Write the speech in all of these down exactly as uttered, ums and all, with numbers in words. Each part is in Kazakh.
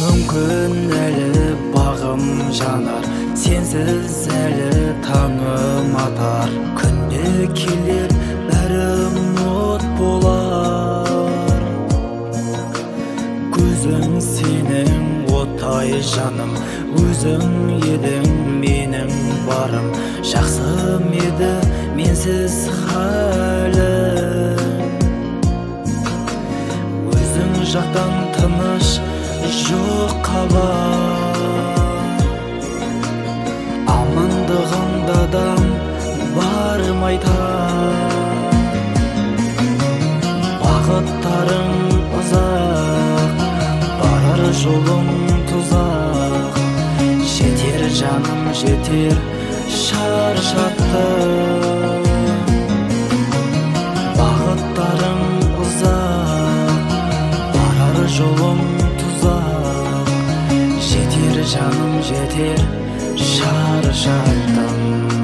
Мүмкін әлі бағым жанар, сенсіз әлі таңым атар. Күнде келер бәрім от болар. Көзің сенің оттай жаным, өзің едің менің барым. Жақсым еді менсіз халім, өзің жақтан тыныш жоқ қабар. Амандығымда дам бармайтар, бақыттарың ұзақ, барар жолың тұзақ. Жетер жаным жетер шаршаттым, бақыттарың ұзақ, барар жолың тұзақ. Жетер жаным жетер шаршаттым.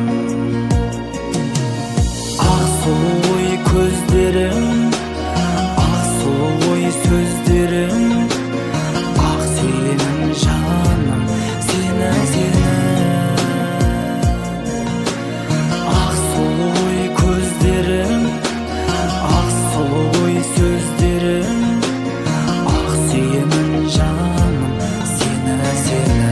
Ақ сұлу ой көздерің, ақ сұлу ой сөздерің, ақ сүйемін жаным сені сені. Ақ сұлу ой көздерің, ақ сұлу ой сөздерің, ақ сүйемін жаным сені сені.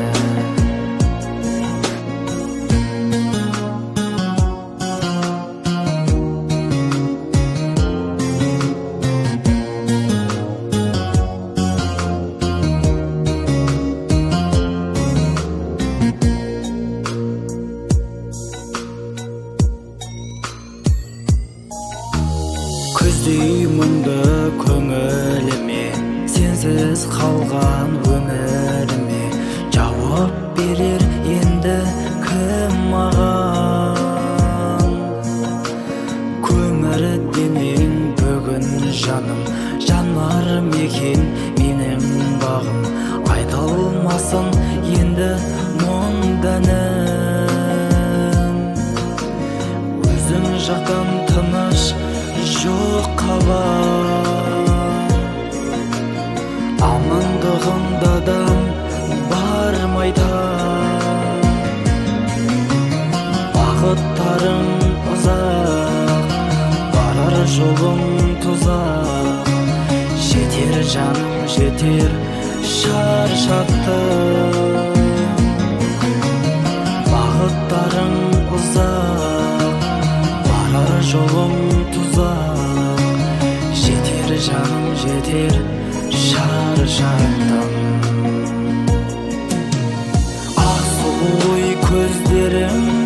Күздей мұңды көңіліме, сенсіз қалған өміріме жауап берер енді кім маған? Көмір демең бүгін жаным, жанар мекен менің бағым. Айта алмасын енді мұңданым, өзің жақтан тыныш жоқ қабар. Амандығымда дам бармайтар, бақыттарың ұзақ, барар жолың тұзақ. Жетер жаным жетер шаршаттым, бақыттарың ұзақ, барар жолың тұзақ. Жетер жаным жетер шаршаттым. Ақ сұлу ой көздерің,